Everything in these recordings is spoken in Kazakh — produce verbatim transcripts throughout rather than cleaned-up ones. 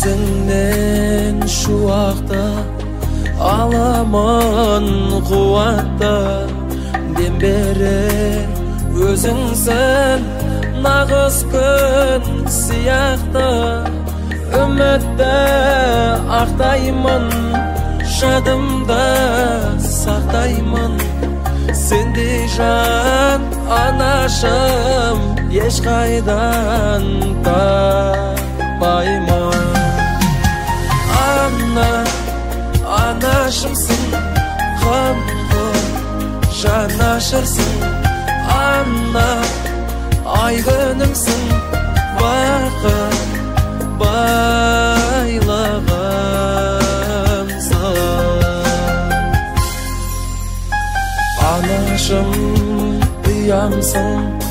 өзіңнен шуақта аламын қуатта дем берер өзіңсің нағыз күн сияқты үмітті ақтаймын жадымда сақтаймын сендей жан анашым ешқайдан таппаймын ана анашымсың қамқор жанашырсың ана ай күнімсің бақыт байлығымсың анашым ұямсың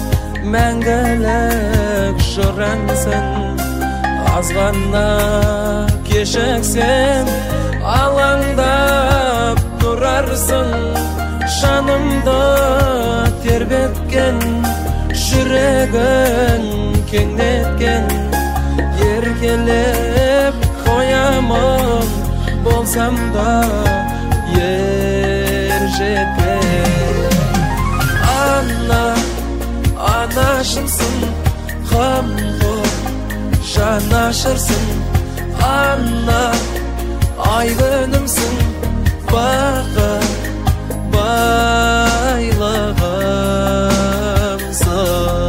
мәңгілік жыраңсың аз ғана кешіксем алаңдап тұрарсың жанымды тербеткен жүрегің кеңнеткен еркелеп қоямын болсам да ер жеткен ана анашымсың қамқор жанашырсың ана ай күнімсің бақыт байлығымсың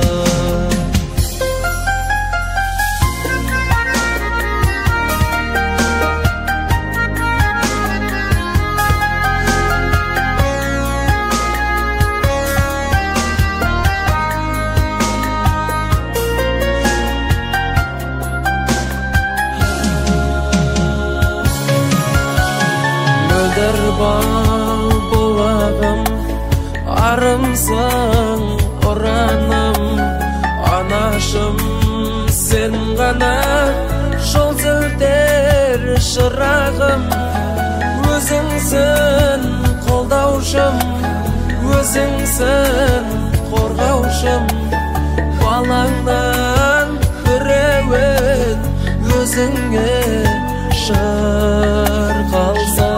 мөлдір бал бұлағым арымсың ұраным анашым сен ғана жол сілтер шырағым өзіңсің қолдаушым өзіңсің қорғаушым балаңнан біреуін өзіңе шырқалса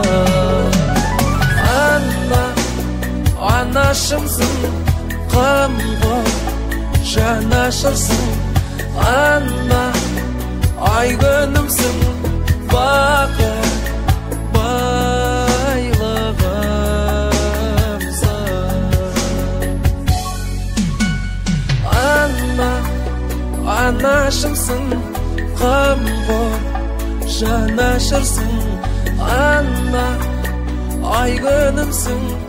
ана анашымсың қамқор жанашырсың ана ай күнімсің бақыт байлығымсың ана анашымсың қамқор жанашырсың ана ай күнімсің